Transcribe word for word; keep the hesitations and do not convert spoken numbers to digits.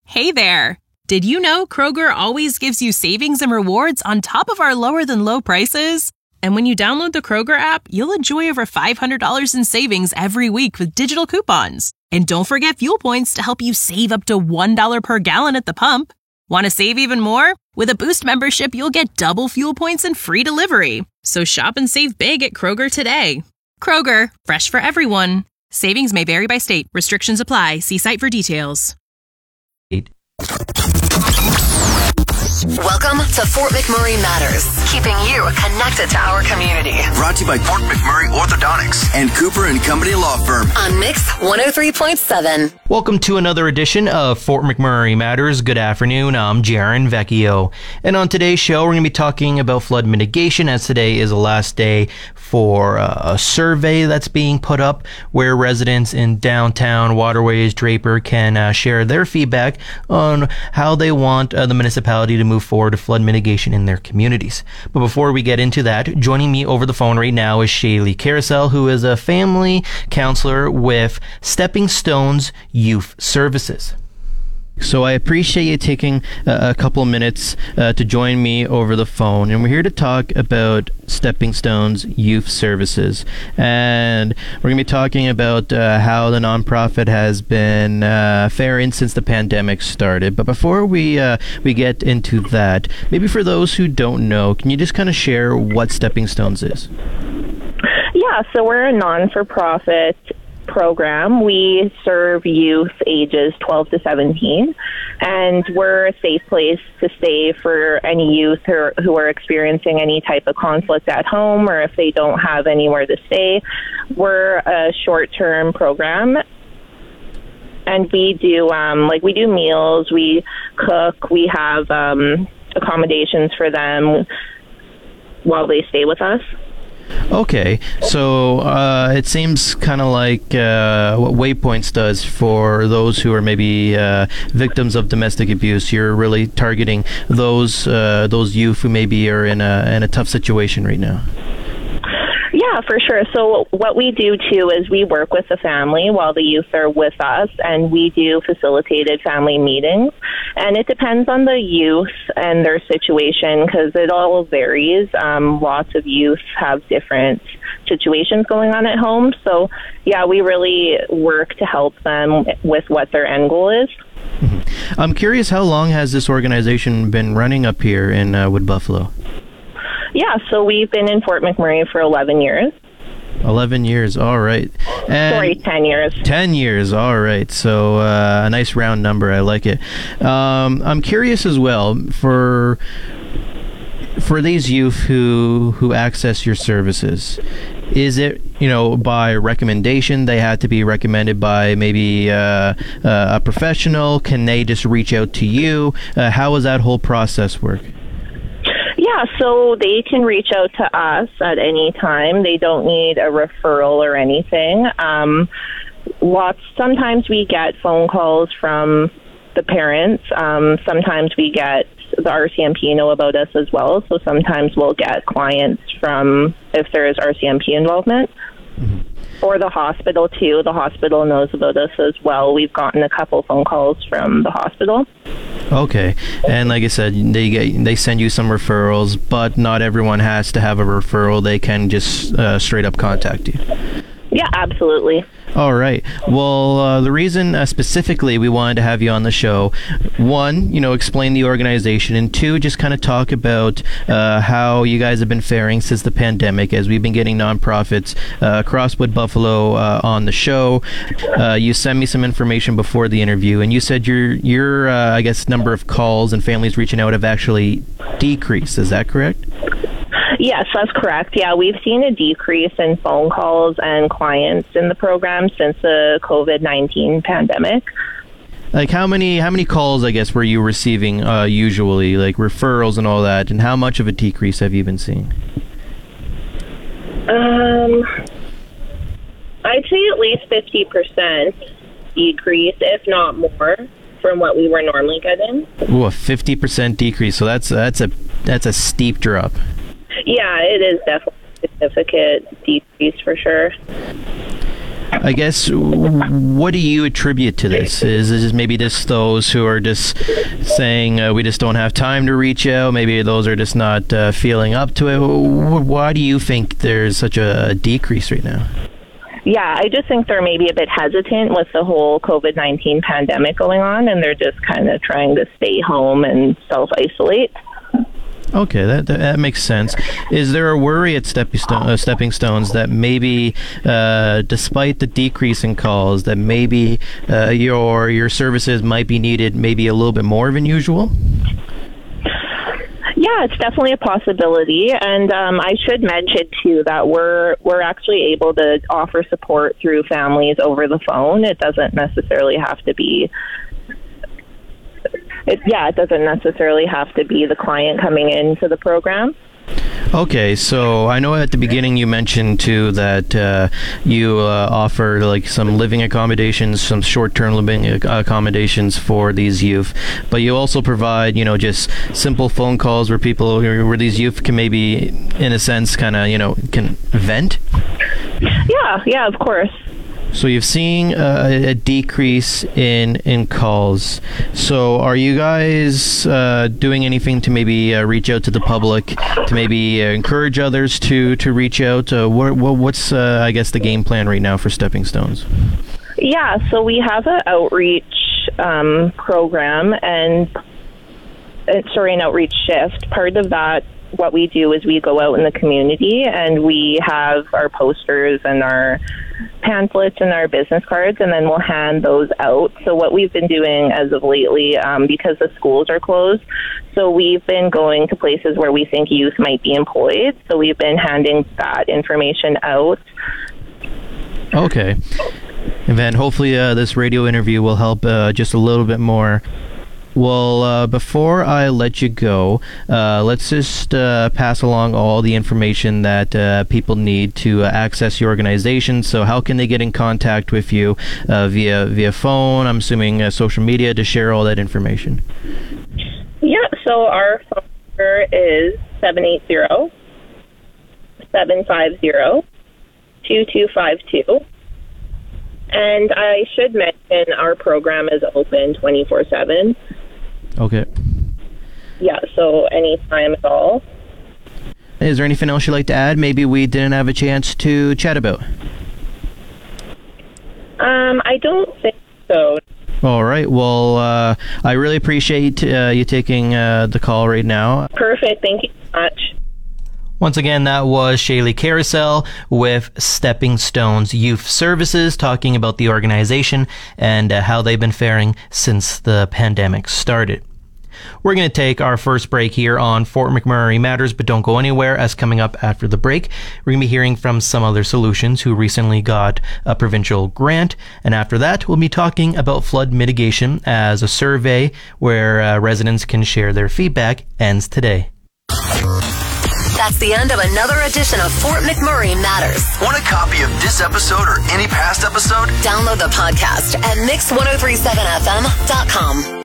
Hey there! Did you know Kroger always gives you savings and rewards on top of our lower-than-low prices? And when you download the Kroger app, you'll enjoy over five hundred dollars in savings every week with digital coupons. And don't forget fuel points to help you save up to one dollar per gallon at the pump. Want to save even more? With a Boost membership, you'll get double fuel points and free delivery. So shop and save big at Kroger today. Kroger, fresh for everyone. Savings may vary by state. Restrictions apply. See site for details. Welcome to Fort McMurray Matters, keeping you connected to our community. Brought to you by Fort McMurray Orthodontics and Cooper and Company Law Firm on Mix one oh three point seven. Welcome to another edition of Fort McMurray Matters. Good afternoon. I'm Jaron Vecchio. And on today's show, we're going to be talking about flood mitigation, as today is the last day for uh, a survey that's being put up where residents in downtown Waterways Draper can uh, share their feedback on how they want uh, the municipality to move forward to flood mitigation in their communities. But before we get into that, joining me over the phone right now is Shaylee Carousel, who is a family counselor with Stepping Stones Youth Services. So I appreciate you taking uh, a couple of minutes uh, to join me over the phone, and we're here to talk about Stepping Stones Youth Services, and we're going to be talking about uh, how the nonprofit has been uh, faring since the pandemic started. But before we uh, we get into that, maybe for those who don't know, can you just kind of share what Stepping Stones is? Yeah, so we're a non-for-profit program. We serve youth ages twelve to seventeen, and we're a safe place to stay for any youth who are, who are experiencing any type of conflict at home, or if they don't have anywhere to stay. We're a short-term program, and we do um, like we do meals, we cook, we have um, accommodations for them while they stay with us. Okay, so uh, it seems kind of like uh, what Waypoints does for those who are maybe uh, victims of domestic abuse. You're really targeting those uh, those youth who maybe are in a in a tough situation right now. Yeah, for sure. So what we do, too, is we work with the family while the youth are with us, and we do facilitated family meetings. And it depends on the youth and their situation, because it all varies. Um, lots of youth have different situations going on at home. So, yeah, we really work to help them with what their end goal is. Mm-hmm. I'm curious, how long has this organization been running up here in uh, Wood Buffalo? Yeah, so we've been in Fort McMurray for eleven years. eleven years, all right. And Sorry, ten years. ten years, all right. So uh, a nice round number, I like it. Um, I'm curious as well, for for these youth who, who access your services, is it, you know, by recommendation? They had to be recommended by maybe uh, uh, a professional? Can they just reach out to you? Uh, how does that whole process work? Yeah, so they can reach out to us at any time. They don't need a referral or anything. Um, lots. Sometimes we get phone calls from the parents. Um, sometimes we get the R C M P know about us as well. So sometimes we'll get clients from, if there is R C M P involvement. Mm-hmm. Or the hospital, too. The hospital knows about us as well. We've gotten a couple phone calls from the hospital. Okay. And like I said, they get they send you some referrals, but not everyone has to have a referral. They can just uh, straight up contact you. Yeah, absolutely. All right. Well, uh, the reason uh, specifically we wanted to have you on the show, one, you know, explain the organization, and two, just kind of talk about uh, how you guys have been faring since the pandemic, as we've been getting nonprofits uh, across Wood Buffalo uh, on the show. Uh, you sent me some information before the interview, and you said your your uh, I guess number of calls and families reaching out have actually decreased. Is that correct? Yes, that's correct. Yeah, we've seen a decrease in phone calls and clients in the program since the COVID nineteen pandemic. Like how many how many calls, I guess, were you receiving uh, usually, like referrals and all that, and how much of a decrease have you been seeing? Um, I'd say at least fifty percent decrease, if not more, from what we were normally getting. Ooh, a fifty percent decrease. So that's that's a that's a steep drop. Yeah, it is definitely a significant decrease for sure. I guess, what do you attribute to this? Is it maybe just those who are just saying uh, we just don't have time to reach out? Maybe those are just not uh, feeling up to it. Why do you think there's such a decrease right now? Yeah, I just think they're maybe a bit hesitant with the whole covid nineteen pandemic going on, and they're just kind of trying to stay home and self-isolate. Okay, that, that that makes sense. Is there a worry at Stepping, Stone, uh, Stepping Stones that maybe, uh, despite the decrease in calls, that maybe uh, your your services might be needed maybe a little bit more than usual? Yeah, it's definitely a possibility, and um, I should mention too that we're we're actually able to offer support through families over the phone. It doesn't necessarily have to be. It, yeah, it doesn't necessarily have to be the client coming into the program. Okay, so I know at the beginning you mentioned too that uh, you uh, offer like some living accommodations, some short-term living accommodations for these youth, but you also provide, you know, just simple phone calls where people, where these youth can maybe, in a sense, kind of, you know, can vent. Yeah, yeah, of course. So you've seen uh, a decrease in in calls. So are you guys uh, doing anything to maybe uh, reach out to the public, to maybe uh, encourage others to, to reach out? Uh, what, what, what's, uh, I guess, the game plan right now for Stepping Stones? Yeah, so we have an outreach um, program and, uh, sorry, an outreach shift. Part of that, what we do is we go out in the community and we have our posters and our pamphlets and our business cards, and then we'll hand those out. So what we've been doing as of lately, um, because the schools are closed, so we've been going to places where we think youth might be employed. So we've been handing that information out. Okay. And then hopefully uh, this radio interview will help uh, just a little bit more. Well, uh, before I let you go, uh, let's just uh, pass along all the information that uh, people need to uh, access your organization. So how can they get in contact with you uh, via via phone, I'm assuming uh, social media, to share all that information? Yeah, so our phone number is seven eight zero, seven five zero, two two five two. And I should mention our program is open twenty-four seven. Okay. Yeah, so anytime at all. Is there anything else you'd like to add? Maybe we didn't have a chance to chat about? Um, I don't think so. All right. Well, uh, I really appreciate uh, you taking uh, the call right now. Perfect. Thank you so much. Once again, that was Shaylee Carousel with Stepping Stones Youth Services, talking about the organization and uh, how they've been faring since the pandemic started. We're going to take our first break here on Fort McMurray Matters, but don't go anywhere, as coming up after the break, we're going to be hearing from Some Other Solutions, who recently got a provincial grant. And after that, we'll be talking about flood mitigation, as a survey where uh, residents can share their feedback ends today. That's the end of another edition of Fort McMurray Matters. Want a copy of this episode or any past episode? Download the podcast at mix ten thirty-seven f m dot com.